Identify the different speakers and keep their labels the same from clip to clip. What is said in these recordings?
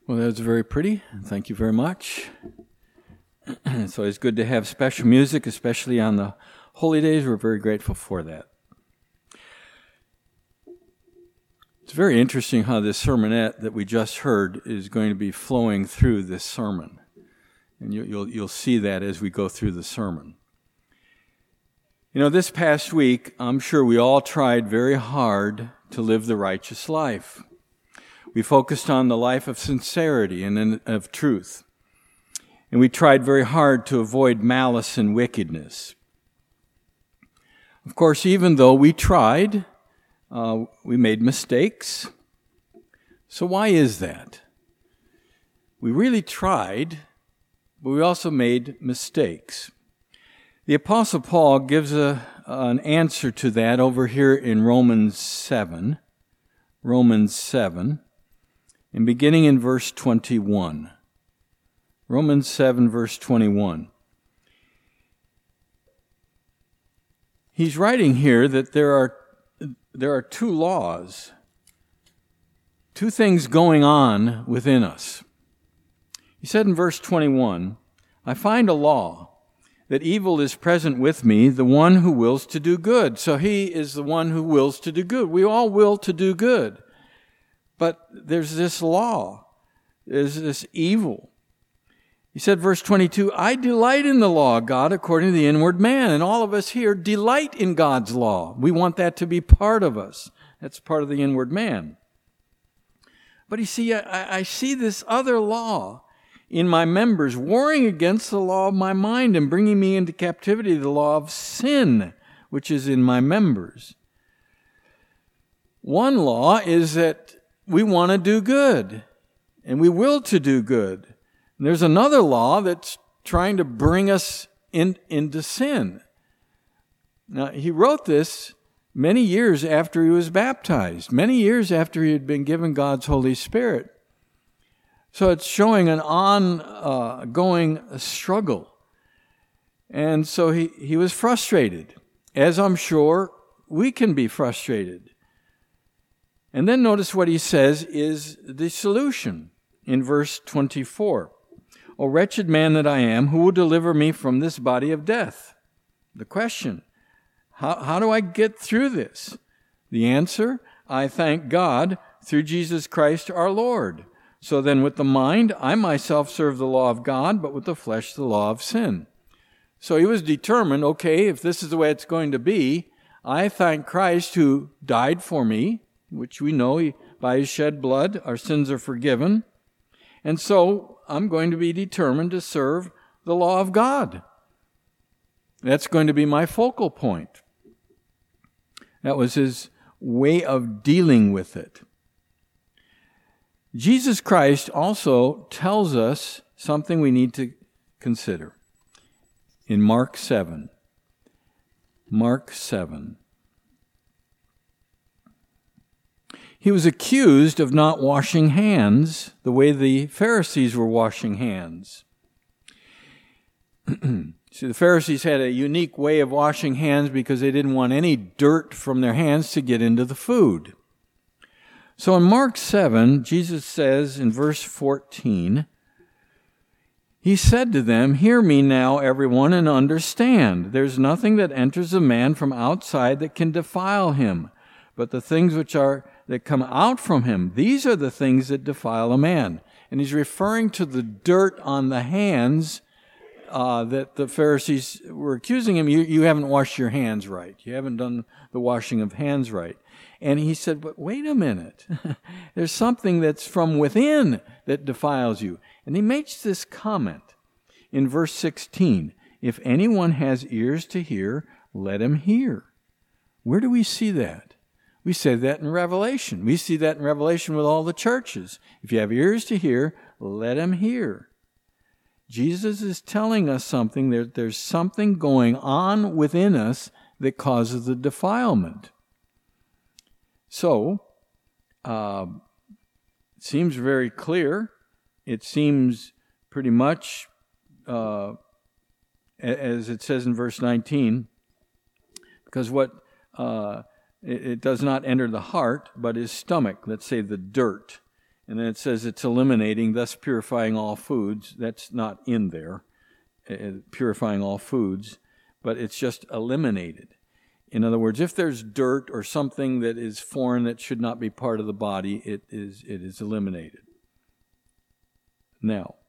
Speaker 1: Well, that was very pretty. Thank you very much. It's always good to have special music, especially on the holy days. We're very grateful for that. It's very interesting how this sermonette that we just heard is going to be flowing through this sermon. And you'll see that as we go through the sermon. You know, this past week, I'm sure we all tried very hard to live the righteous life. We focused on the life of sincerity and of truth. And we tried very hard to avoid malice and wickedness. Of course, even though we tried, we made mistakes. So why is that? We really tried, but we also made mistakes. The Apostle Paul gives an answer to that over here in Romans 7, and beginning in verse 21. Romans 7, verse 21. He's writing here that there are two laws, two things going on within us. He said in verse 21, I find a law, that evil is present with me, the one who wills to do good. So he is the one who wills to do good. We all will to do good. But there's this law. There's this evil. He said, verse 22, I delight in the law of God according to the inward man. And all of us here delight in God's law. We want that to be part of us. That's part of the inward man. But you see, I see this other law in my members warring against the law of my mind and bringing me into captivity, the law of sin, which is in my members. One law is that we want to do good, and we will to do good. And there's another law that's trying to bring us into sin. Now, he wrote this many years after he was baptized, many years after he had been given God's Holy Spirit. So it's showing an ongoing struggle. And so he was frustrated, as I'm sure we can be frustrated. And then notice what he says is the solution in verse 24. O wretched man that I am, who will deliver me from this body of death? The question, how do I get through this? The answer, I thank God through Jesus Christ our Lord. So then with the mind, I myself serve the law of God, but with the flesh, the law of sin. So he was determined, okay, if this is the way it's going to be, I thank Christ who died for me, which we know by his shed blood, our sins are forgiven. And so I'm going to be determined to serve the law of God. That's going to be my focal point. That was his way of dealing with it. Jesus Christ also tells us something we need to consider. In Mark 7. He was accused of not washing hands the way the Pharisees were washing hands. See, the Pharisees had a unique way of washing hands because they didn't want any dirt from their hands to get into the food. So in Mark 7, Jesus says in verse 14, he said to them, hear me now, everyone, and understand. There's nothing that enters a man from outside that can defile him, but the things that come out from him, these are the things that defile a man. And he's referring to the dirt on the hands that the Pharisees were accusing him. You haven't washed your hands right. You haven't done the washing of hands right. And he said, but wait a minute. There's something that's from within that defiles you. And he makes this comment in verse 16. If anyone has ears to hear, let him hear. Where do we see that? We say that in Revelation. We see that in Revelation with all the churches. If you have ears to hear, let him hear. Jesus is telling us something. There's something going on within us that causes the defilement. So, it seems very clear. It seems pretty much, as it says in verse 19, because it does not enter the heart, but his stomach, let's say the dirt. And then it says it's eliminating, thus purifying all foods. That's not in there, purifying all foods, but it's just eliminated. In other words, if there's dirt or something that is foreign that should not be part of the body, it is eliminated. Now,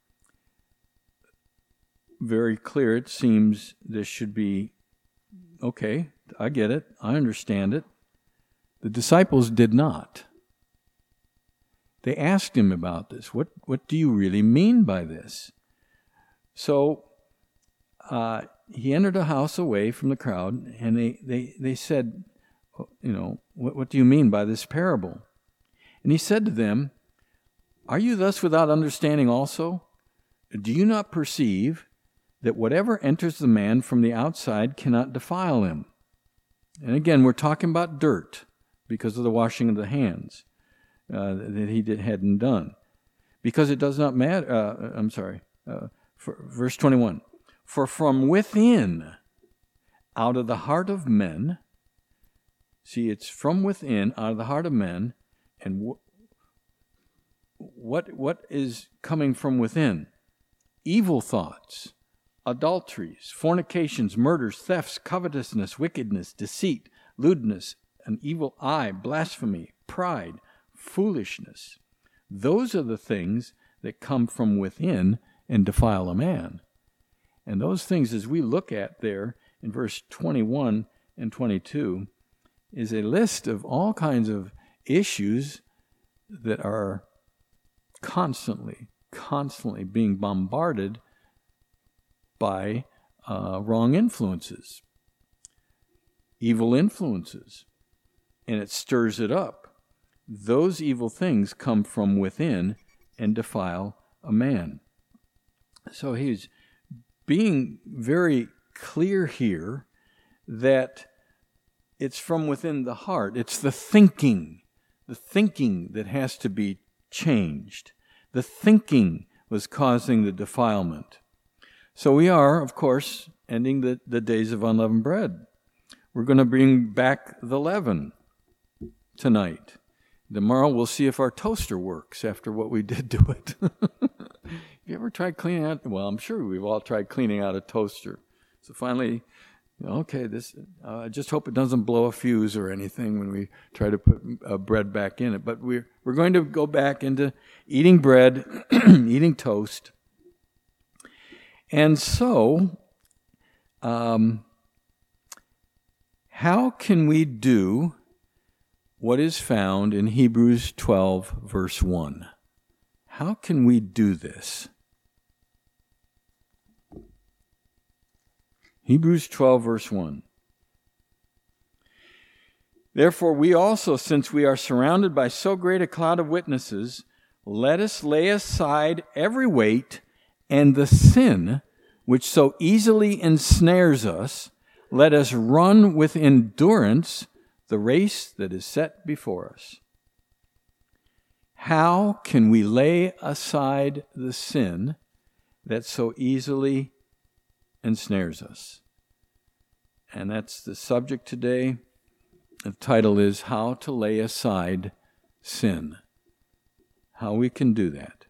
Speaker 1: very clear, it seems this should be, okay, I get it, I understand it. The disciples did not. They asked him about this. What do you really mean by this? So he entered a house away from the crowd, and they said, what do you mean by this parable? And he said to them, are you thus without understanding also? Do you not perceive that whatever enters the man from the outside cannot defile him? And again, we're talking about dirt because of the washing of the hands that he hadn't done. Because it does not matter, verse 21. For from within, out of the heart of men, see, it's from within, out of the heart of men, and what is coming from within? Evil thoughts, adulteries, fornications, murders, thefts, covetousness, wickedness, deceit, lewdness, an evil eye, blasphemy, pride, foolishness. Those are the things that come from within and defile a man. And those things, as we look at there in verse 21 and 22, is a list of all kinds of issues that are constantly being bombarded by wrong influences, evil influences, and it stirs it up. Those evil things come from within and defile a man. So he's being very clear here that it's from within the heart. It's the thinking that has to be changed. The thinking was causing the defilement. So we are, of course, ending the days of unleavened bread. We're going to bring back the leaven tonight. Tomorrow we'll see if our toaster works after what we did to it. You ever tried cleaning out? Well, I'm sure we've all tried cleaning out a toaster. So finally, okay, I just hope it doesn't blow a fuse or anything when we try to put bread back in it. But we're going to go back into eating bread, eating toast. And so, how can we do what is found in Hebrews 12, verse 1? How can we do this? Hebrews 12, verse 1. Therefore, we also, since we are surrounded by so great a cloud of witnesses, let us lay aside every weight and the sin which so easily ensnares us. Let us run with endurance the race that is set before us. How can we lay aside the sin that so easily ensnares us? And that's the subject today. The title is How to Lay Aside Sin. How we can do that.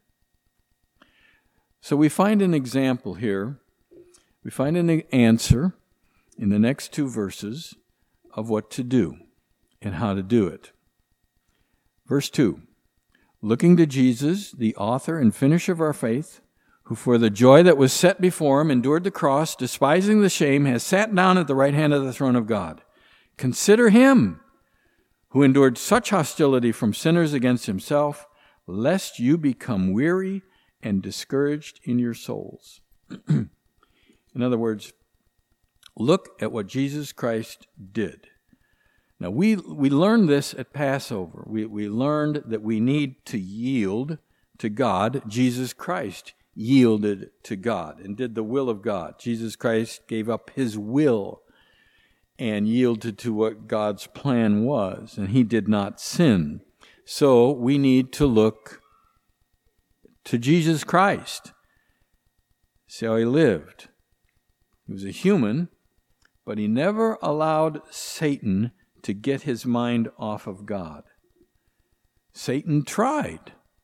Speaker 1: So we find an example here. We find an answer in the next two verses of what to do and how to do it. Verse 2. Looking to Jesus, the author and finisher of our faith, who for the joy that was set before him endured the cross, despising the shame, has sat down at the right hand of the throne of God. Consider him who endured such hostility from sinners against himself, lest you become weary and discouraged in your souls. In other words, look at what Jesus Christ did. Now, we learned this at Passover. We learned that we need to yield to God. Jesus Christ yielded to God and did the will of God. Jesus Christ gave up his will and yielded to what God's plan was, and he did not sin. So we need to look to Jesus Christ. See how he lived. He was a human, but he never allowed Satan to get his mind off of God. Satan tried.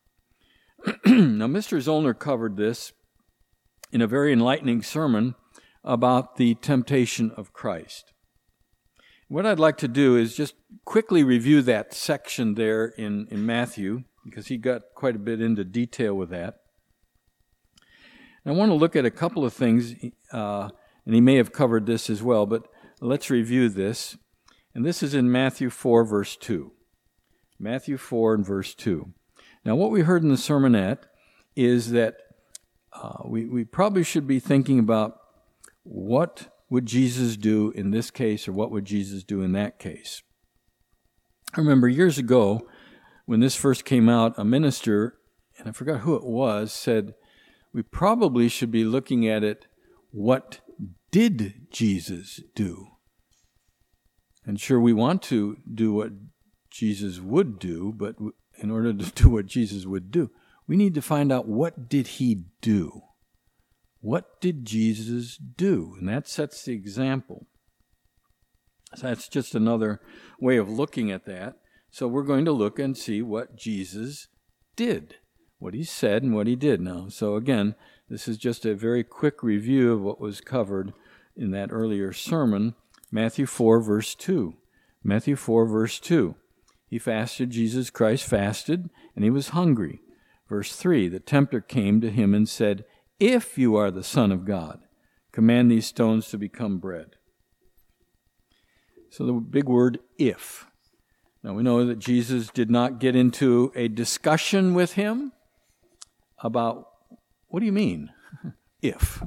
Speaker 1: Now, Mr. Zollner covered this in a very enlightening sermon about the temptation of Christ. What I'd like to do is just quickly review that section there in Matthew, because he got quite a bit into detail with that. And I want to look at a couple of things, and he may have covered this as well, but let's review this. And this is in Matthew 4, verse 2. Matthew 4 and verse 2. Now, what we heard in the sermonette is that we probably should be thinking about what would Jesus do in this case, or what would Jesus do in that case. I remember years ago, when this first came out, a minister, and I forgot who it was, said, we probably should be looking at it, what did Jesus do? And sure, we want to do what Jesus would do, but in order to do what Jesus would do, we need to find out, what did he do? What did Jesus do? And that sets the example. So that's just another way of looking at that. So we're going to look and see what Jesus did, what he said and what he did now. So again, this is just a very quick review of what was covered in that earlier sermon, Matthew 4, verse 2. Matthew 4, verse 2. He fasted, Jesus Christ fasted, and he was hungry. Verse 3, the tempter came to him and said, if you are the Son of God, command these stones to become bread. So the big word, if. Now we know that Jesus did not get into a discussion with him about, what do you mean, if?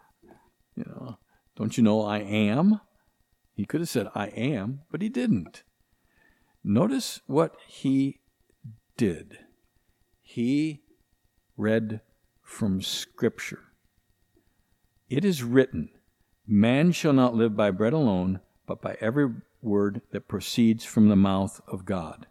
Speaker 1: Don't you know I am? He could have said, I am, but he didn't. Notice what he did. He read from Scripture. It is written, man shall not live by bread alone, but by every word that proceeds from the mouth of God.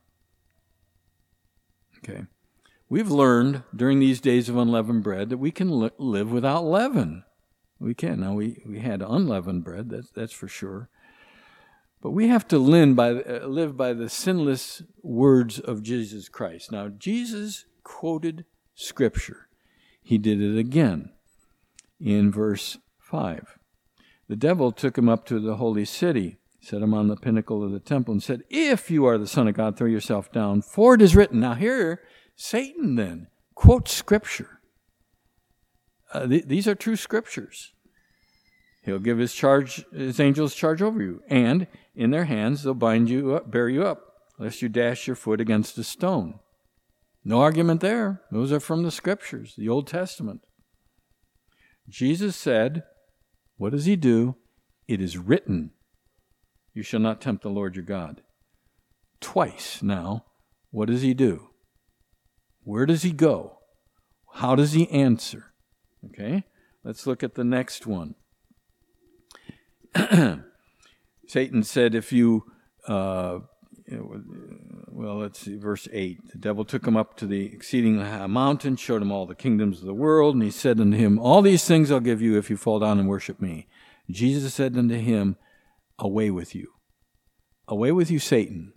Speaker 1: Okay. We've learned during these days of unleavened bread that we can live without leaven. We can. Now, we had unleavened bread, that's for sure. But we have to live by the sinless words of Jesus Christ. Now, Jesus quoted Scripture. He did it again in verse 5. The devil took him up to the holy city, set him on the pinnacle of the temple, and said, if you are the Son of God, throw yourself down, for it is written. Now here, Satan then quotes Scripture. These are true Scriptures. He'll give his angels charge over you, and in their hands they'll bind you up, bear you up, lest you dash your foot against a stone. No argument there. Those are from the Scriptures, the Old Testament. Jesus said, what does he do? It is written, you shall not tempt the Lord your God. Twice now, what does he do? Where does he go? How does he answer? Okay, let's look at the next one. Satan said, if you... let's see, verse 8. The devil took him up to the exceeding high mountain, showed him all the kingdoms of the world, and he said unto him, all these things I'll give you if you fall down and worship me. Jesus said unto him, away with you. Away with you, Satan.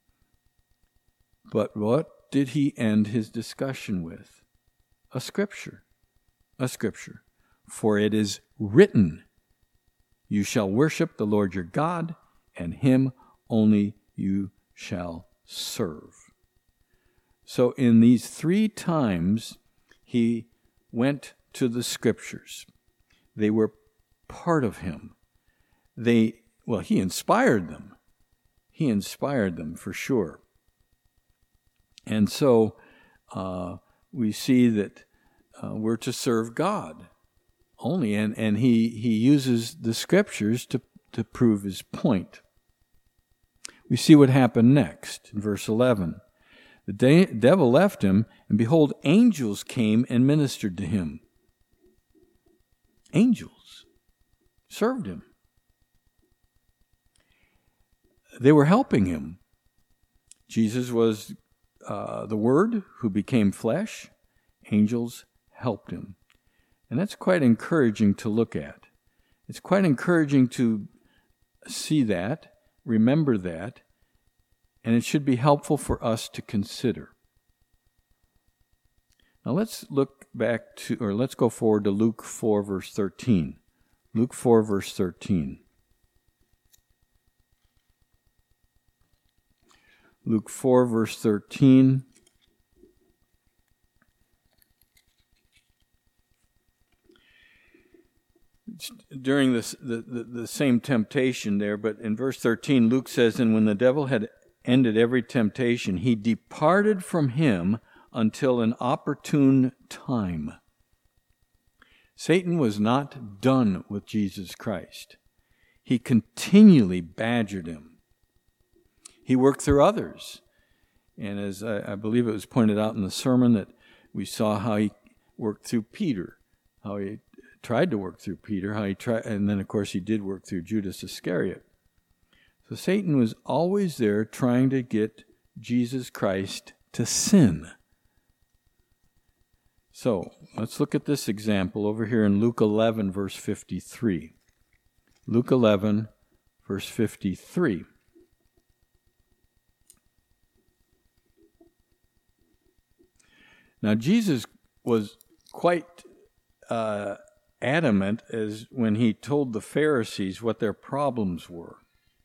Speaker 1: But what did he end his discussion with? A scripture. A scripture. For it is written, you shall worship the Lord your God, and him only you shall serve. So in these 3 times, he went to the Scriptures. They were part of him. He inspired them. He inspired them for sure. And so we see that we're to serve God only, and he uses the Scriptures to prove his point. We see what happened next in verse 11. The devil left him, and behold, angels came and ministered to him. Angels served him. They were helping him. Jesus was the Word who became flesh. Angels helped him. And that's quite encouraging to look at. It's quite encouraging to see that, remember that, and it should be helpful for us to consider. Now let's let's go forward to Luke 4, verse 13. Luke 4, verse 13. Luke 4, verse 13. It's during the same temptation there, but in verse 13, Luke says, "And when the devil had ended every temptation, he departed from him until an opportune time." Satan was not done with Jesus Christ. He continually badgered him. He worked through others. And as I believe it was pointed out in the sermon, that we saw how he worked through Peter, how he tried to work through Peter, and then of course he did work through Judas Iscariot. So Satan was always there trying to get Jesus Christ to sin. So let's look at this example over here in Luke 11, verse 53. Luke 11, verse 53. Now Jesus was quite adamant as when he told the Pharisees what their problems were.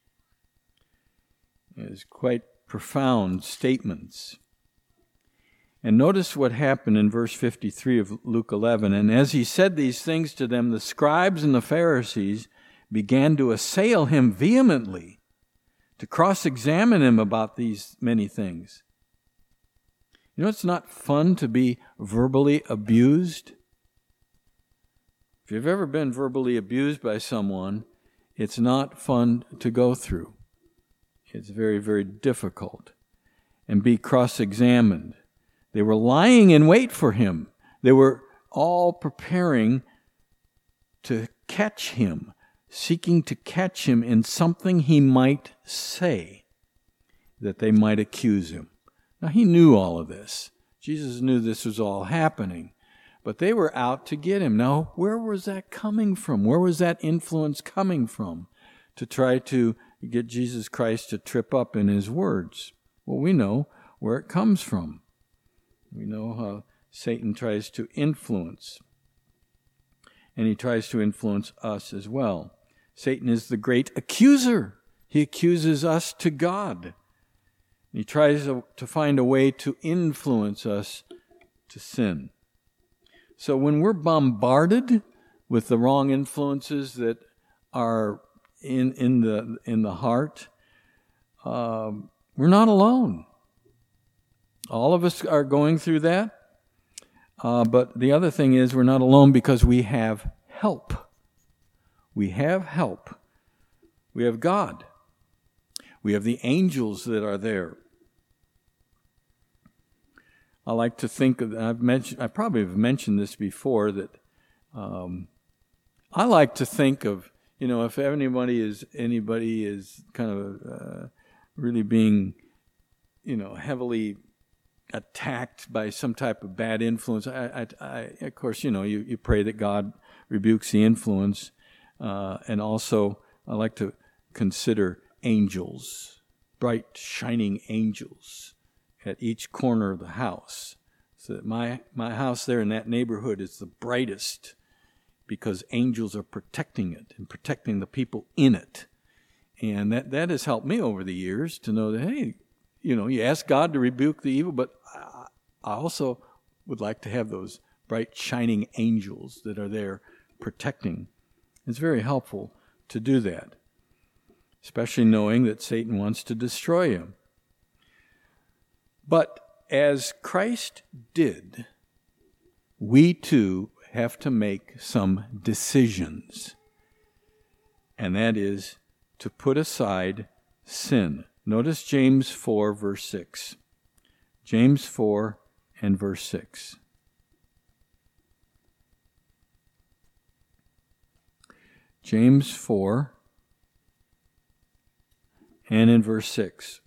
Speaker 1: It was quite profound statements. And notice what happened in verse 53 of Luke 11. "And as he said these things to them, the scribes and the Pharisees began to assail him vehemently, to cross-examine him about these many things." You know, it's not fun to be verbally abused. If you've ever been verbally abused by someone, it's not fun to go through. It's very, very difficult. And be cross-examined. They were lying in wait for him. They were all preparing to catch him, seeking to catch him in something he might say, that they might accuse him. Now, he knew all of this. Jesus knew this was all happening. But they were out to get him. Now, where was that coming from? Where was that influence coming from to try to get Jesus Christ to trip up in his words? Well, we know where it comes from. We know how Satan tries to influence. And he tries to influence us as well. Satan is the great accuser. He accuses us to God. He tries to find a way to influence us to sin. So when we're bombarded with the wrong influences that are in the heart, we're not alone. All of us are going through that. But the other thing is we're not alone because we have help. We have help. We have God. We have the angels that are there. I like to think of, I probably have mentioned this before, that I like to think of, if anybody is kind of really being, heavily attacked by some type of bad influence, I of course, you pray that God rebukes the influence, and also I like to consider angels, bright, shining angels at each corner of the house, so that my house there in that neighborhood is the brightest because angels are protecting it and protecting the people in it. And that has helped me over the years to know that, hey, you ask God to rebuke the evil, but I also would like to have those bright, shining angels that are there protecting. It's very helpful to do that, especially knowing that Satan wants to destroy him. But as Christ did, we too have to make some decisions. And that is to put aside sin. Notice James 4, verse 6. James 4 and verse 6. James 4 and in verse 6.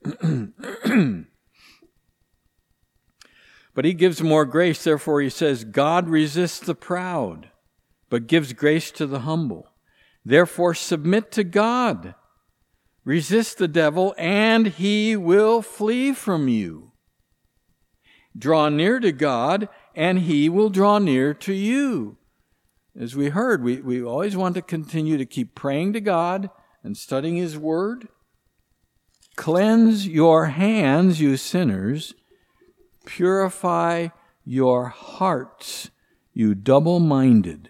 Speaker 1: But he gives more grace, therefore he says, God resists the proud, but gives grace to the humble. Therefore submit to God. Resist the devil, and he will flee from you. Draw near to God, and He will draw near to you. As we heard, we always want to continue to keep praying to God and studying His Word. Cleanse your hands, you sinners. Purify your hearts, you double-minded.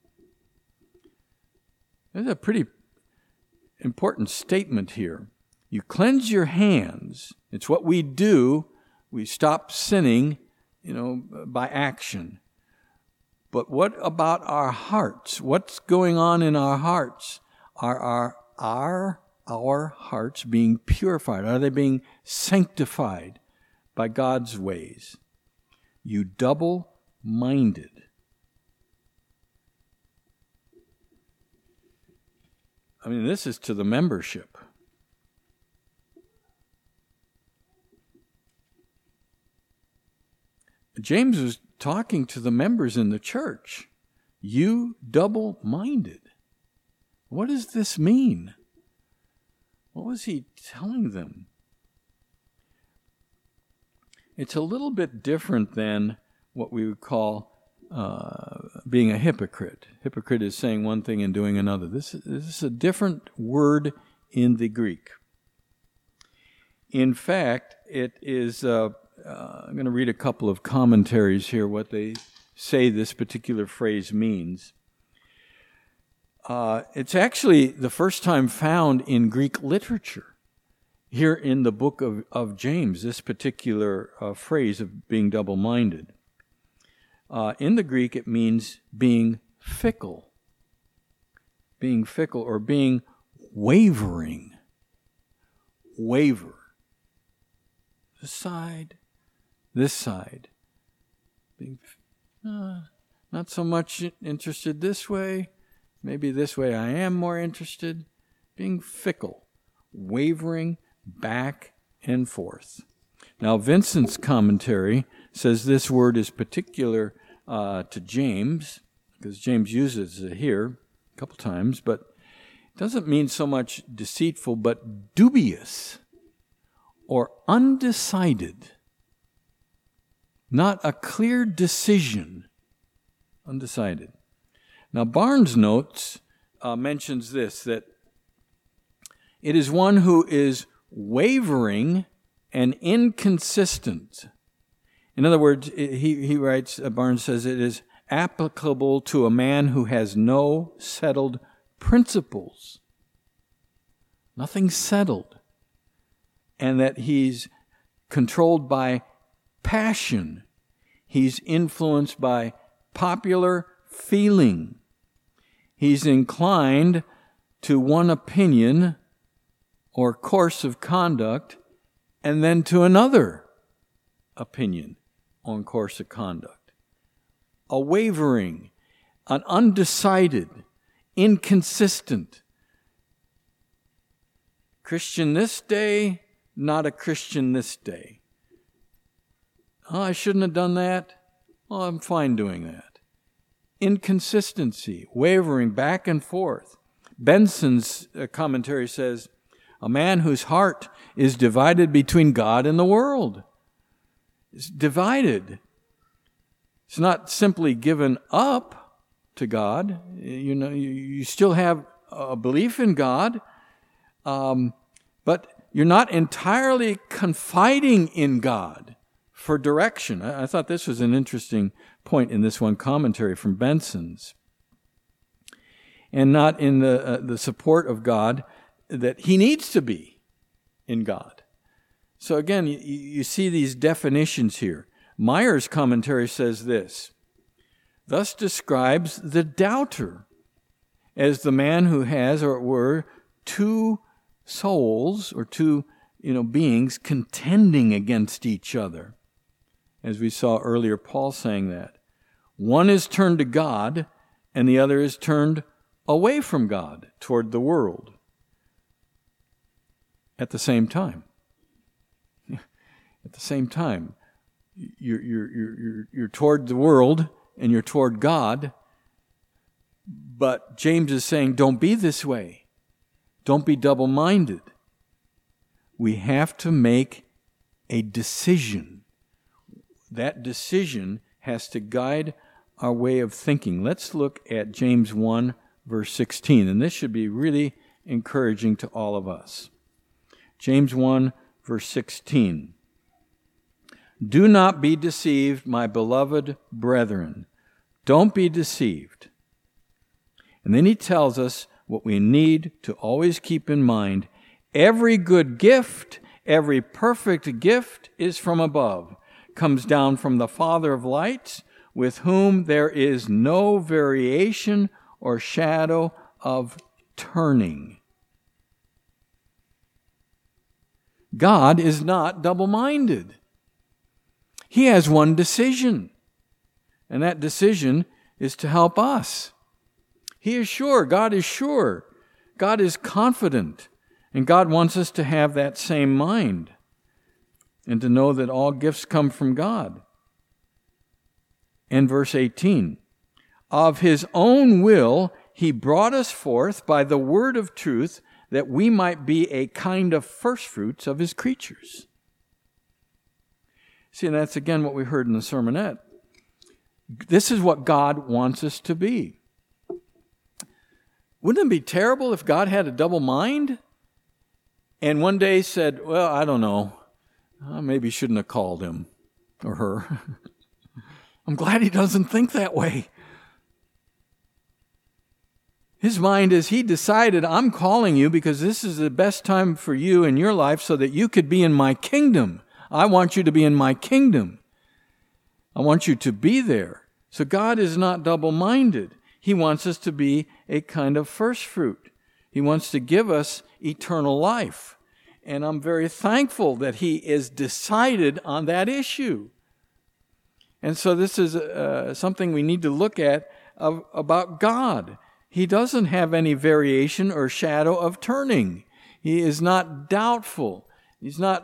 Speaker 1: There's a pretty important statement here. You cleanse your hands. It's what we do. We stop sinning, by action. But what about our hearts? What's going on in our hearts? Are our hearts being purified? Are they being sanctified by God's ways? You double-minded. This is to the membership. James was talking to the members in the church. You double-minded. What does this mean? What was he telling them? It's a little bit different than what we would call being a hypocrite. Hypocrite is saying one thing and doing another. This is a different word in the Greek. In fact, it is... I'm going to read a couple of commentaries here, what they say this particular phrase means. It's actually the first time found in Greek literature. Here in the book of James, this particular phrase of being double-minded. In the Greek, it means being fickle. Being fickle or being wavering. Waver. This side. Being not so much interested this way. Maybe this way I am more interested. Being fickle. Wavering back and forth. Now, Vincent's commentary says this word is particular to James, because James uses it here a couple times, but it doesn't mean so much deceitful, but dubious or undecided. Not a clear decision. Undecided. Now, Barnes' notes mentions this, that it is one who is wavering and inconsistent. In other words, he writes, Barnes says, it is applicable to a man who has no settled principles. Nothing settled. And that he's controlled by passion. He's influenced by popular feeling. He's inclined to one opinion or course of conduct, and then to another opinion on course of conduct. A wavering, an undecided, inconsistent. Christian this day, not a Christian this day. Oh, I shouldn't have done that. Oh, I'm fine doing that. Inconsistency, wavering back and forth. Benson's commentary says, a man whose heart is divided between God and the world. It's divided. It's not simply given up to God. You still have a belief in God, but you're not entirely confiding in God for direction. I thought this was an interesting point in this one commentary from Benson's. And not in the support of God that he needs to be in God. So again, you see these definitions here. Meyer's commentary says this, thus describes the doubter as the man who has, or it were, two souls or two beings contending against each other. As we saw earlier, Paul saying that. One is turned to God and the other is turned away from God toward the world. At the same time. At the same time, you're toward the world and you're toward God, but James is saying, don't be this way. Don't be double-minded. We have to make a decision. That decision has to guide our way of thinking. Let's look at James 1, verse 16, and this should be really encouraging to all of us. James 1, verse 16. Do not be deceived, my beloved brethren. Don't be deceived. And then he tells us what we need to always keep in mind. Every good gift, every perfect gift is from above, comes down from the Father of lights, with whom there is no variation or shadow of turning. God is not double-minded. He has one decision, and that decision is to help us. He is sure. God is sure. God is confident, and God wants us to have that same mind and to know that all gifts come from God. And verse 18, of his own will he brought us forth by the word of truth, that we might be a kind of firstfruits of his creatures. See, and that's again what we heard in the sermonette. This is what God wants us to be. Wouldn't it be terrible if God had a double mind and one day said, well, I don't know, maybe shouldn't have called him or her. I'm glad he doesn't think that way. His mind is, he decided, I'm calling you because this is the best time for you in your life so that you could be in my kingdom. I want you to be in my kingdom. I want you to be there. So God is not double-minded. He wants us to be a kind of first fruit. He wants to give us eternal life. And I'm very thankful that he is decided on that issue. And so this is something we need to look at about God. He doesn't have any variation or shadow of turning. He is not doubtful. He's not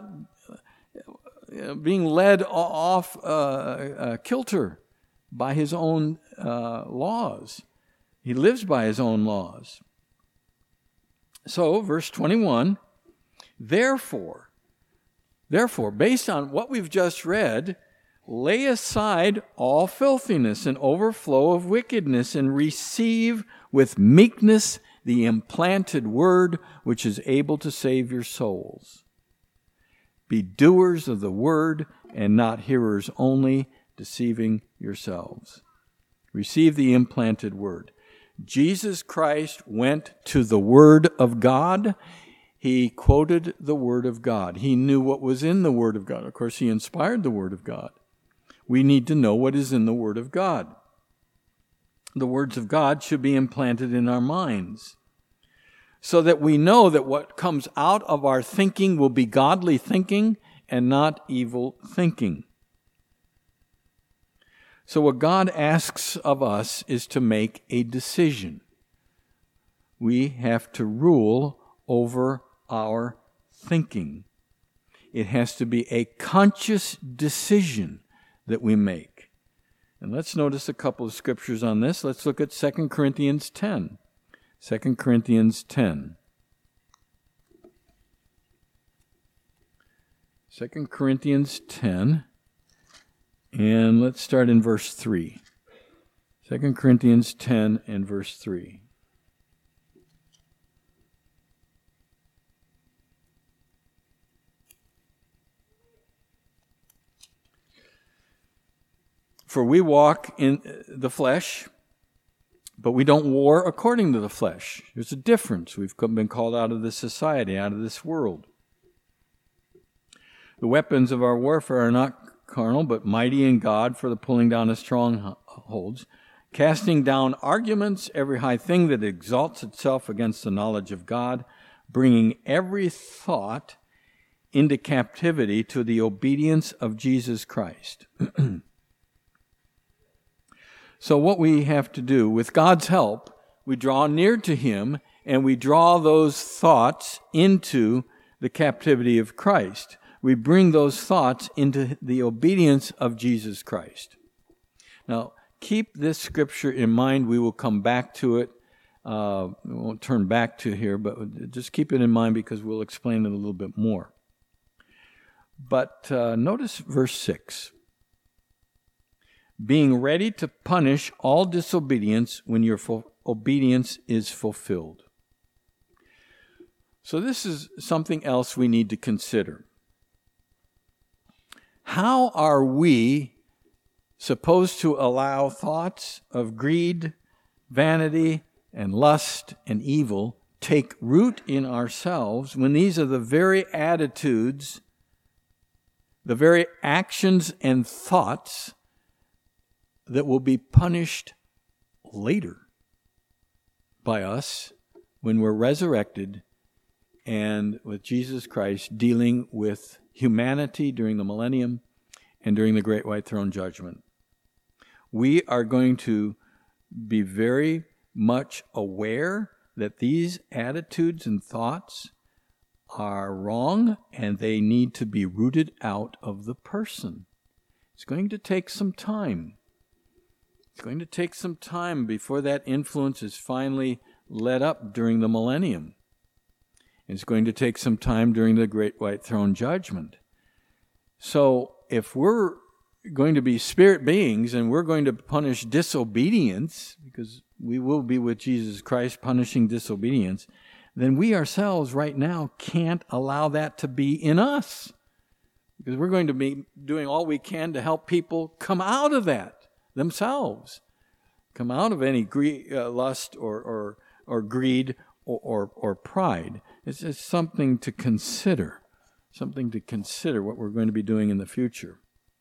Speaker 1: being led off kilter by his own laws. He lives by his own laws. So, verse 21, therefore, based on what we've just read, lay aside all filthiness and overflow of wickedness, and receive with meekness the implanted word, which is able to save your souls. Be doers of the word and not hearers only, deceiving yourselves. Receive the implanted word. Jesus Christ went to the Word of God. He quoted the Word of God. He knew what was in the Word of God. Of course, he inspired the Word of God. We need to know what is in the Word of God. The words of God should be implanted in our minds so that we know that what comes out of our thinking will be godly thinking and not evil thinking. So what God asks of us is to make a decision. We have to rule over our thinking. It has to be a conscious decision that we make. And let's notice a couple of scriptures on this. Let's look at 2 Corinthians 10. 2 Corinthians 10. 2 Corinthians 10. And let's start in verse 3. 2 Corinthians 10 and verse 3. For we walk in the flesh, but we don't war according to the flesh. There's a difference. We've been called out of this society, out of this world. The weapons of our warfare are not carnal, but mighty in God for the pulling down of strongholds, casting down arguments, every high thing that exalts itself against the knowledge of God, bringing every thought into captivity to the obedience of Jesus Christ. So what we have to do, with God's help, we draw near to him and we draw those thoughts into the captivity of Christ. We bring those thoughts into the obedience of Jesus Christ. Now, keep this scripture in mind. We will come back to it. We won't turn back to here, but just keep it in mind because we'll explain it a little bit more. But notice verse 6. being ready to punish all disobedience when your obedience is fulfilled. So this is something else we need to consider. How are we supposed to allow thoughts of greed, vanity, and lust and evil take root in ourselves when these are the very attitudes, the very actions and thoughts that will be punished later by us when we're resurrected and with Jesus Christ dealing with humanity during the millennium and during the Great White Throne Judgment? We are going to be very much aware that these attitudes and thoughts are wrong and they need to be rooted out of the person. It's going to take some time. It's going to take some time before that influence is finally let up during the millennium. It's going to take some time during the Great White Throne Judgment. So if we're going to be spirit beings and we're going to punish disobedience, because we will be with Jesus Christ punishing disobedience, then we ourselves right now can't allow that to be in us. Because we're going to be doing all we can to help people come out of that themselves. Come out of any lust or greed or pride. It's just something to consider. Something to consider what we're going to be doing in the future.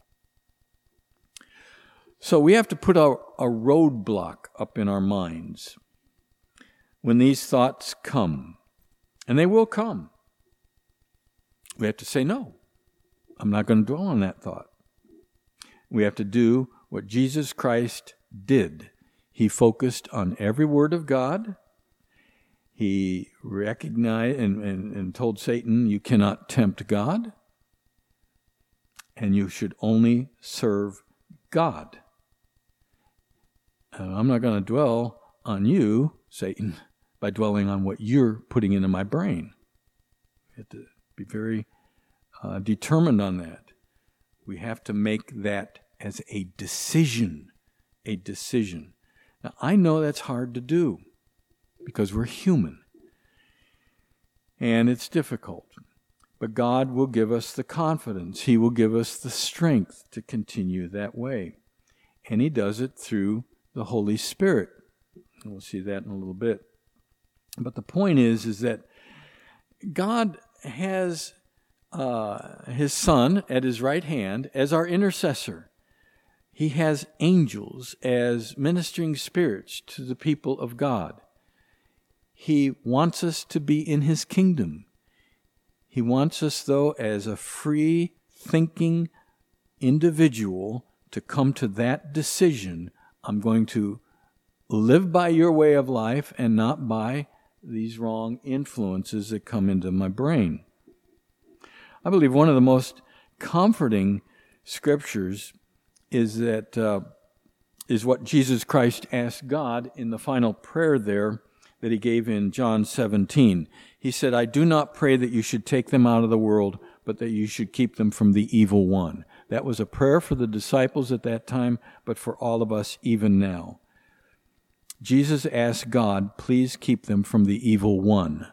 Speaker 1: So we have to put a roadblock up in our minds when these thoughts come. And they will come. We have to say, no, I'm not going to dwell on that thought. We have to do what Jesus Christ did. He focused on every word of God. He recognized and told Satan, you cannot tempt God, and you should only serve God. And I'm not going to dwell on you, Satan, by dwelling on what you're putting into my brain. We have to be very determined on that. We have to make that as a decision. A decision. Now, I know that's hard to do because we're human. And it's difficult. But God will give us the confidence. He will give us the strength to continue that way. And He does it through the Holy Spirit. And we'll see that in a little bit. But the point is that God has His Son at His right hand as our intercessor. He has angels as ministering spirits to the people of God. He wants us to be in His kingdom. He wants us, though, as a free-thinking individual to come to that decision. I'm going to live by your way of life and not by these wrong influences that come into my brain. I believe one of the most comforting scriptures is what Jesus Christ asked God in the final prayer there that He gave in John 17. He said, I do not pray that you should take them out of the world, but that you should keep them from the evil one. That was a prayer for the disciples at that time, but for all of us even now. Jesus asked God, please keep them from the evil one.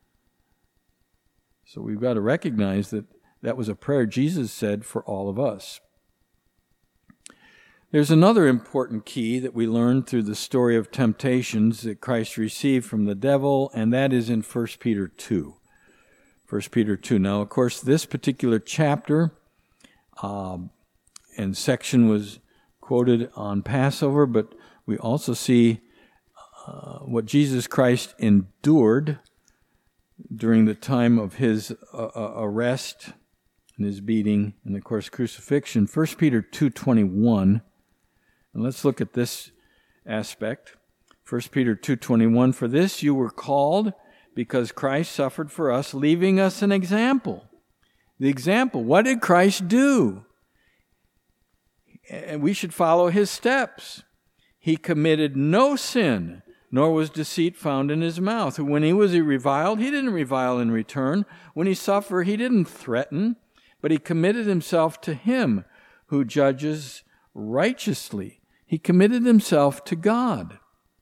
Speaker 1: So we've got to recognize that that was a prayer Jesus said for all of us. There's another important key that we learn through the story of temptations that Christ received from the devil, and that is in 1 Peter 2. 1 Peter 2. Now, of course, this particular chapter and section was quoted on Passover, but we also see what Jesus Christ endured during the time of His arrest and His beating and, of course, crucifixion. 1 Peter 2:21. And let's look at this aspect. 1 Peter 2:21, for this you were called because Christ suffered for us, leaving us an example. The example, what did Christ do? And we should follow His steps. He committed no sin, nor was deceit found in His mouth. When He was reviled, He didn't revile in return. When He suffered, He didn't threaten, but He committed Himself to Him who judges righteously. He committed himself to God.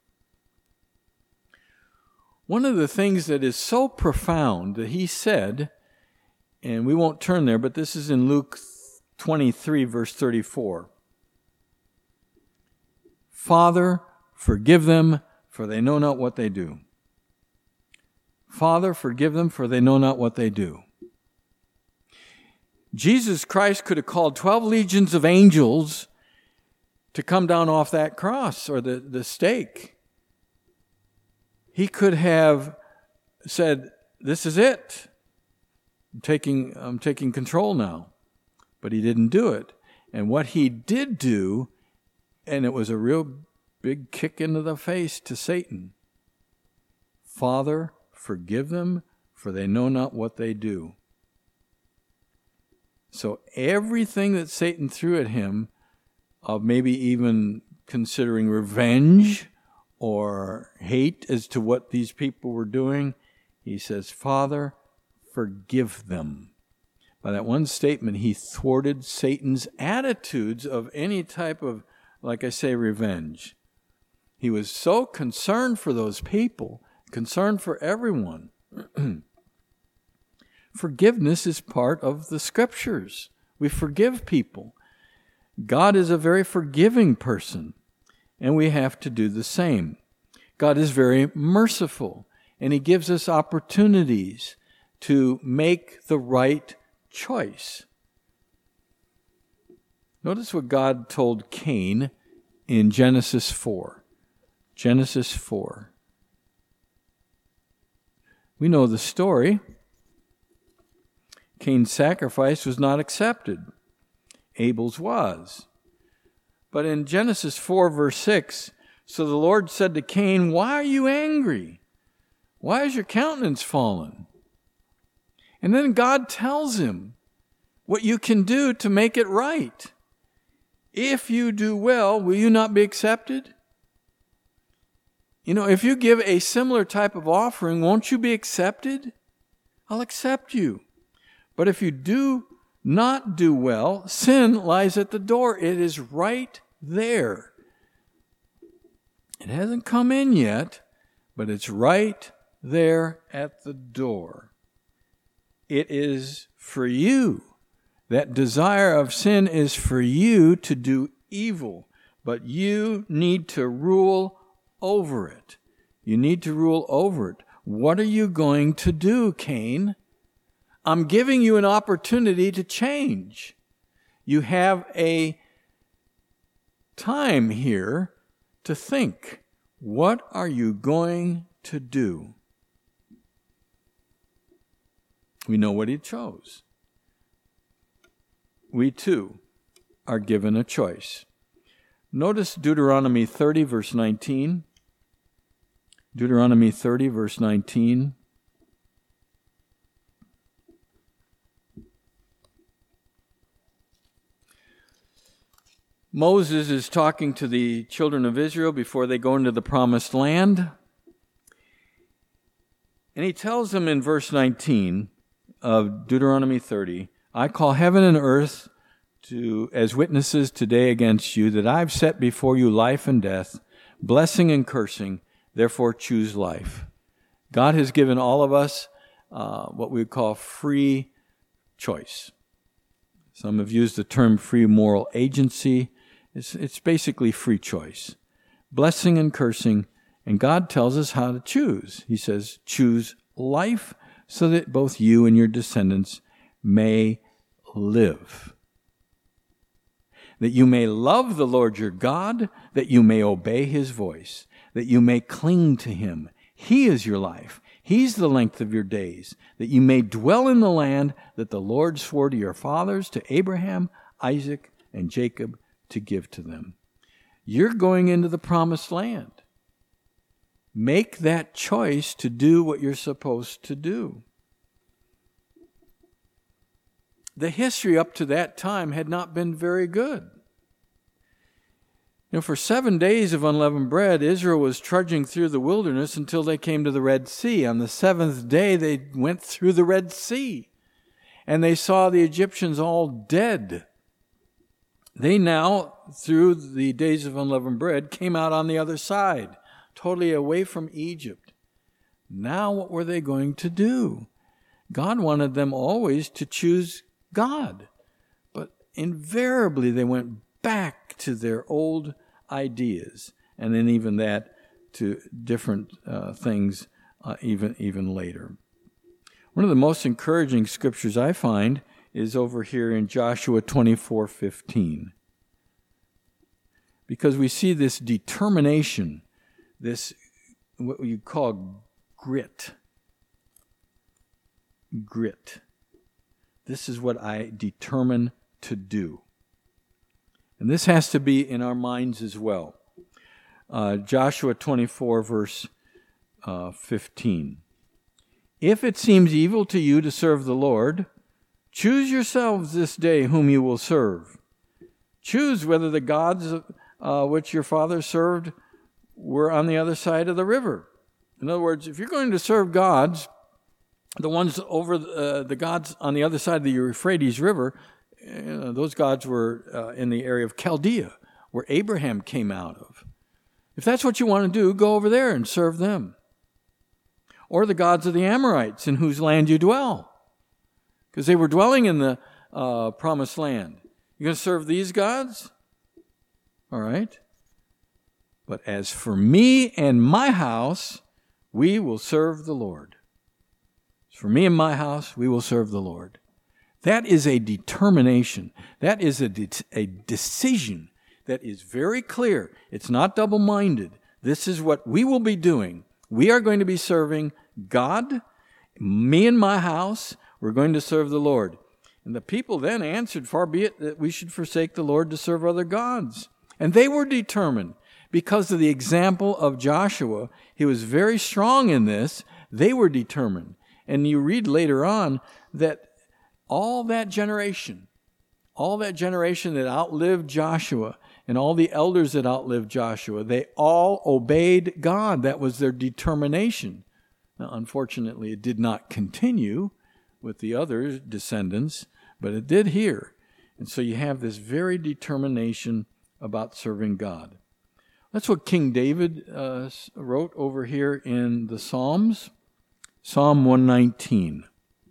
Speaker 1: One of the things that is so profound that he said, and we won't turn there, but this is in Luke 23, verse 34. Father, forgive them, for they know not what they do. Father, forgive them, for they know not what they do. Jesus Christ could have called 12 legions of angels to come down off that cross or the stake. He could have said, this is it. I'm taking control now. But he didn't do it. And what he did do, and it was a real big kick into the face to Satan. Father, forgive them, for they know not what they do. So everything that Satan threw at him, of maybe even considering revenge or hate as to what these people were doing, he says, Father, forgive them. By that one statement, he thwarted Satan's attitudes of any type of, like I say, revenge. He was so concerned for those people, concerned for everyone. Forgiveness is part of the Scriptures. We forgive people. God is a very forgiving person, and we have to do the same. God is very merciful, and he gives us opportunities to make the right choice. Notice what God told Cain in Genesis 4. Genesis 4. We know the story. Cain's sacrifice was not accepted. Abel's was. But in Genesis 4, verse 6, so the Lord said to Cain, why are you angry? Why is your countenance fallen? And then God tells him what you can do to make it right. If you do well, will you not be accepted? You know, if you give a similar type of offering, won't you be accepted? I'll accept you. But if you do not do well, sin lies at the door. It is right there. It hasn't come in yet, but it's right there at the door. It is for you. That desire of sin is for you to do evil, but you need to rule over it. You need to rule over it. What are you going to do, Cain? I'm giving you an opportunity to change. You have a time here to think. What are you going to do? We know what he chose. We too are given a choice. Notice Deuteronomy 30, verse 19. Deuteronomy 30, verse 19. Moses is talking to the children of Israel before they go into the promised land. And he tells them in verse 19 of Deuteronomy 30, I call heaven and earth as witnesses today against you that I've set before you life and death, blessing and cursing, therefore choose life. God has given all of us what we would call free choice. Some have used the term free moral agency. It's basically free choice. Blessing and cursing, and God tells us how to choose. He says, choose life so that both you and your descendants may live. That you may love the Lord your God, that you may obey his voice, that you may cling to him. He is your life. He's the length of your days, that you may dwell in the land that the Lord swore to your fathers, to Abraham, Isaac, and Jacob, to give to them. You're going into the promised land. Make that choice to do what you're supposed to do. The history up to that time had not been very good. You know, for 7 days of unleavened bread, Israel was trudging through the wilderness until they came to the Red Sea. On the seventh day, they went through the Red Sea, and they saw the Egyptians all dead. They now through the days of unleavened bread came out on the other side, totally away from Egypt. Now what were they going to do? God wanted them always to choose God. But invariably they went back to their old ideas. And then even that to different things even later. One of the most encouraging scriptures I find is over here in Joshua 24:15. Because we see this determination, this what you call grit. Grit. This is what I determine to do. And this has to be in our minds as well. Joshua 24, verse 15. If it seems evil to you to serve the Lord, choose yourselves this day whom you will serve. Choose whether the gods which your fathers served were on the other side of the river. In other words, if you're going to serve gods, the ones over the gods on the other side of the Euphrates River, those gods were in the area of Chaldea, where Abraham came out of. If that's what you want to do, go over there and serve them. Or the gods of the Amorites in whose land you dwell, because they were dwelling in the promised land. You're going to serve these gods? All right. But as for me and my house, we will serve the Lord. As for me and my house, we will serve the Lord. That is a determination. That is a decision that is very clear. It's not double-minded. This is what we will be doing. We are going to be serving God. Me and my house, we're going to serve the Lord. And the people then answered, far be it that we should forsake the Lord to serve other gods. And they were determined. Because of the example of Joshua, he was very strong in this. They were determined. And you read later on that all that generation that outlived Joshua, and all the elders that outlived Joshua, they all obeyed God. That was their determination. Now, unfortunately, it did not continue with the other descendants, but it did here. And so you have this very determination about serving God. That's what King David wrote over here in the Psalms. Psalm 119.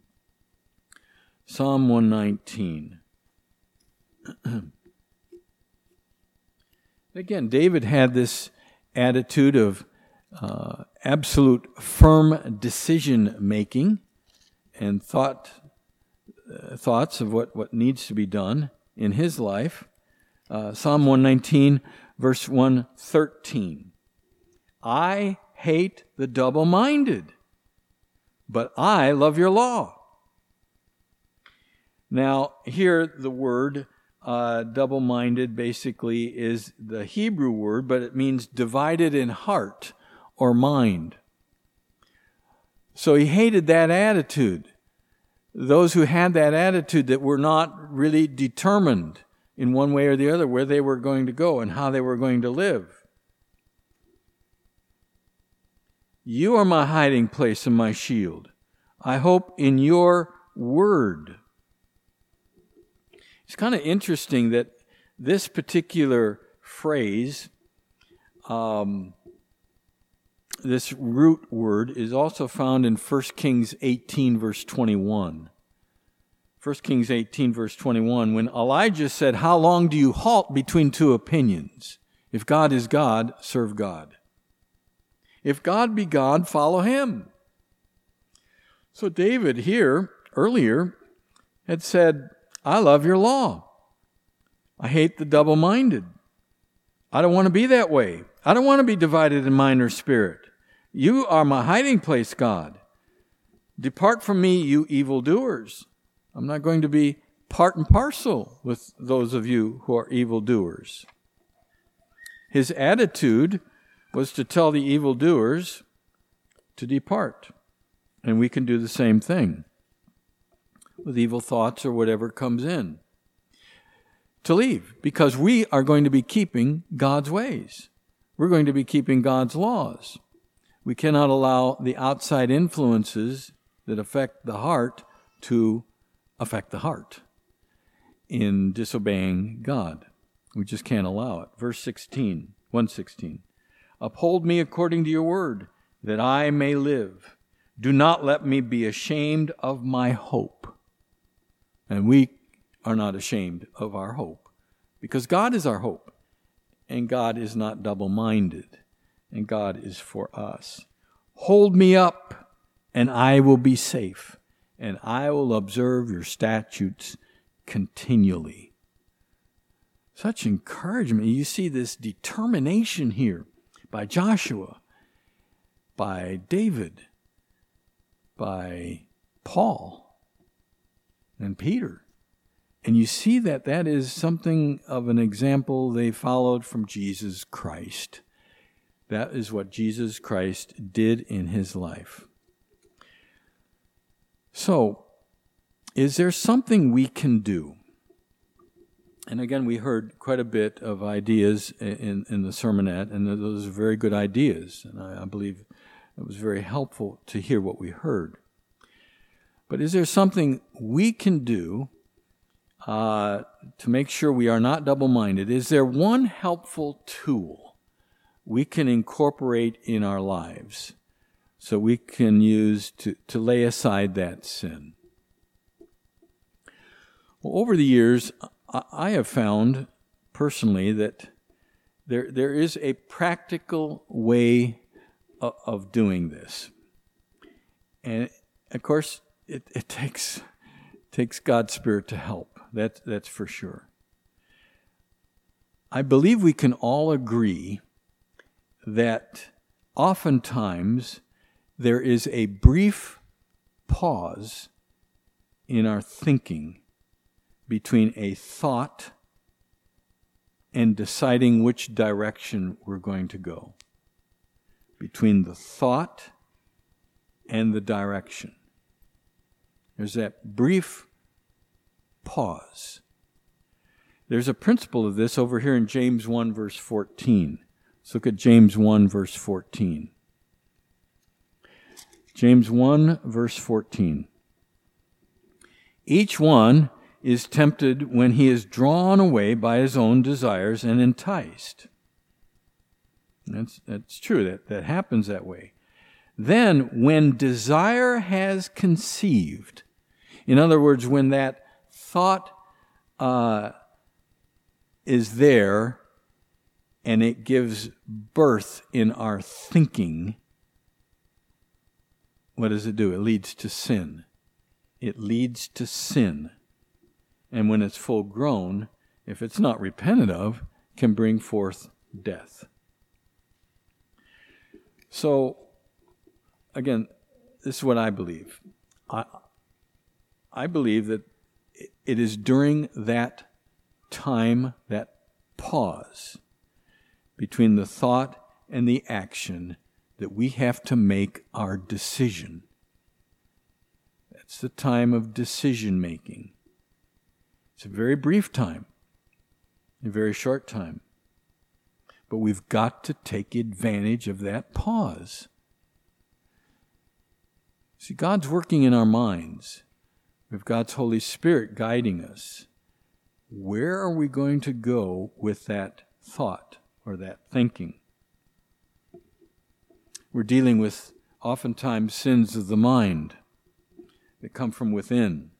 Speaker 1: Psalm 119. Again, David had this attitude of absolute firm decision-making and thoughts of what needs to be done in his life. Psalm 119, verse 113. I hate the double-minded, but I love your law. Now, here the word double-minded basically is the Hebrew word, but it means divided in heart or mind. So he hated that attitude. Those who had that attitude that were not really determined in one way or the other where they were going to go and how they were going to live. You are my hiding place and my shield. I hope in your word. It's kind of interesting that this particular phrase, this root word, is also found in 1 Kings 18, verse 21. 1 Kings 18, verse 21, when Elijah said, how long do you halt between two opinions? If God is God, serve God. If God be God, follow him. So David here, earlier, had said, I love your law. I hate the double-minded. I don't want to be that way. I don't want to be divided in mind or spirit. You are my hiding place, God. Depart from me, you evildoers. I'm not going to be part and parcel with those of you who are evildoers. His attitude was to tell the evildoers to depart. And we can do the same thing with evil thoughts or whatever comes in. To leave, because we are going to be keeping God's ways. We're going to be keeping God's laws. We cannot allow the outside influences that affect the heart to affect the heart in disobeying God. We just can't allow it. Verse 16, 116. Uphold me according to your word, that I may live. Do not let me be ashamed of my hope. And we are not ashamed of our hope, because God is our hope, and God is not double-minded, and God is for us. Hold me up, and I will be safe, and I will observe your statutes continually. Such encouragement. You see this determination here by Joshua, by David, by Paul, and Peter. And you see that that is something of an example they followed from Jesus Christ. That is what Jesus Christ did in his life. So, is there something we can do? And again, we heard quite a bit of ideas in the sermonette, and those are very good ideas. And I believe it was very helpful to hear what we heard. But is there something we can do to make sure we are not double-minded? Is there one helpful tool we can incorporate in our lives so we can use to lay aside that sin? Well, over the years, I have found personally that there is a practical way of doing this. And of course, it takes God's Spirit to help. That's for sure. I believe we can all agree that oftentimes there is a brief pause in our thinking between a thought and deciding which direction we're going to go. Between the thought and the direction. There's that brief pause. There's a principle of this over here in James 1 verse 14. Let's look at James 1 verse 14. James 1 verse 14. Each one is tempted when he is drawn away by his own desires and enticed. That's true. That happens that way. Then, when desire has conceived, in other words, when that thought is there and it gives birth in our thinking, what does it do? It leads to sin. It leads to sin. And when it's full grown, if it's not repented of, can bring forth death. So, again, this is what I believe. I believe that it is during that time, that pause between the thought and the action, that we have to make our decision. That's the time of decision making. It's a very brief time, a very short time. But we've got to take advantage of that pause. See, God's working in our minds. We have God's Holy Spirit guiding us. Where are we going to go with that thought or that thinking? We're dealing with oftentimes sins of the mind that come from within.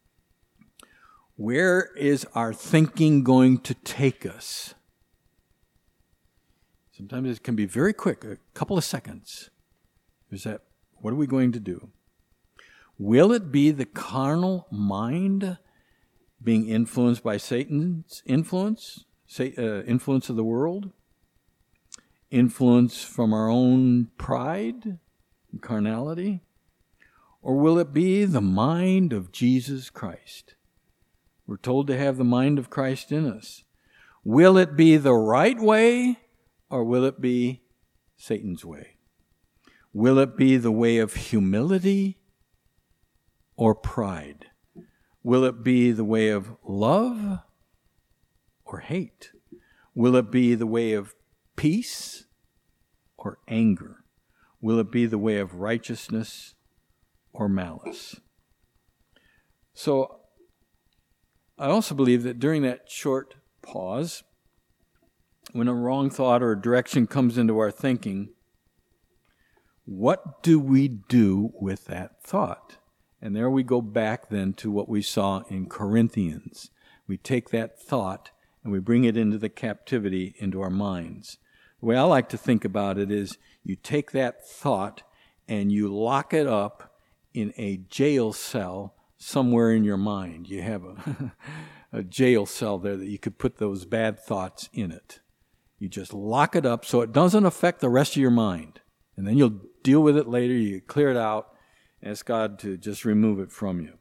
Speaker 1: Where is our thinking going to take us? Sometimes it can be very quick, a couple of seconds. There's that, what are we going to do? Will it be the carnal mind being influenced by Satan's influence? Influence of the world? Influence from our own pride and carnality? Or will it be the mind of Jesus Christ? We're told to have the mind of Christ in us. Will it be the right way, or will it be Satan's way? Will it be the way of humility or pride? Will it be the way of love or hate? Will it be the way of peace or anger? Will it be the way of righteousness or malice? So, I also believe that during that short pause, when a wrong thought or a direction comes into our thinking, what do we do with that thought? And there we go back then to what we saw in Corinthians. We take that thought and we bring it into the captivity into our minds. The way I like to think about it is you take that thought and you lock it up in a jail cell somewhere in your mind. You have a jail cell there that you could put those bad thoughts in it. You just lock it up so it doesn't affect the rest of your mind. And then you'll deal with it later. You clear it out. Ask God to just remove it from you.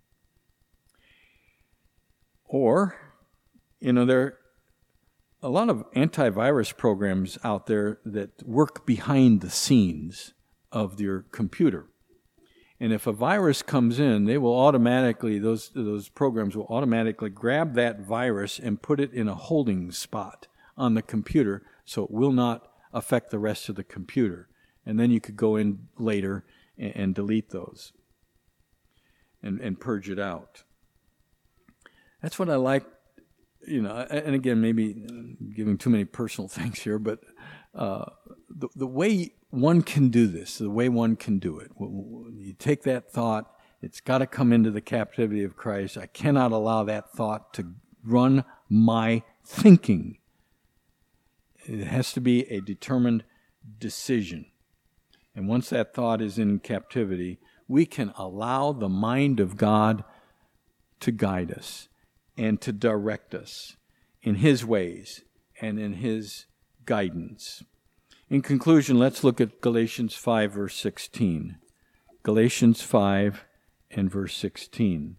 Speaker 1: Or, there are a lot of antivirus programs out there that work behind the scenes of your computer. And if a virus comes in, they will automatically, those programs will automatically grab that virus and put it in a holding spot on the computer so it will not affect the rest of the computer. And then you could go in later and delete those and purge it out. That's what I like, and again, maybe giving too many personal things here, but the way one can do this, the way one can do it, you take that thought, it's got to come into the captivity of Christ. I cannot allow that thought to run my thinking. It has to be a determined decision. And once that thought is in captivity, we can allow the mind of God to guide us and to direct us in His ways and in His guidance. In conclusion, let's look at Galatians 5, verse 16. Galatians 5 and verse 16.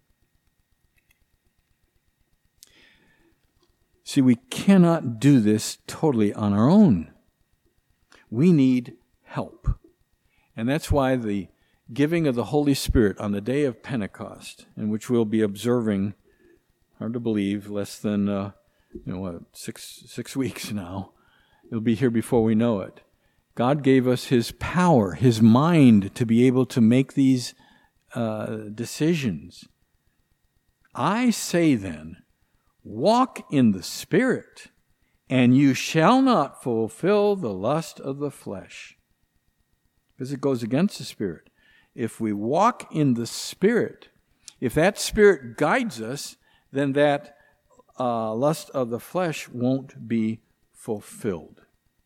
Speaker 1: See, we cannot do this totally on our own. We need help. And that's why the giving of the Holy Spirit on the day of Pentecost, in which we'll be observing, hard to believe, less than 6 weeks now. It'll be here before we know it. God gave us His power, His mind to be able to make these decisions. I say then, walk in the Spirit, and you shall not fulfill the lust of the flesh. Because it goes against the Spirit. If we walk in the Spirit, if that Spirit guides us, then that lust of the flesh won't be fulfilled.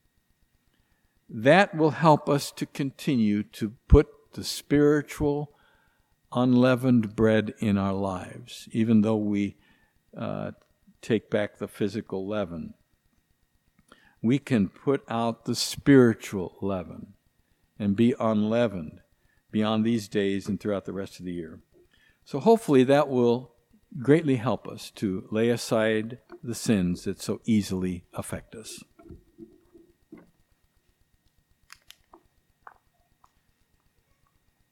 Speaker 1: That will help us to continue to put the spiritual unleavened bread in our lives, even though we take back the physical leaven. We can put out the spiritual leaven and be unleavened beyond these days and throughout the rest of the year. So hopefully that will greatly help us to lay aside the sins that so easily affect us.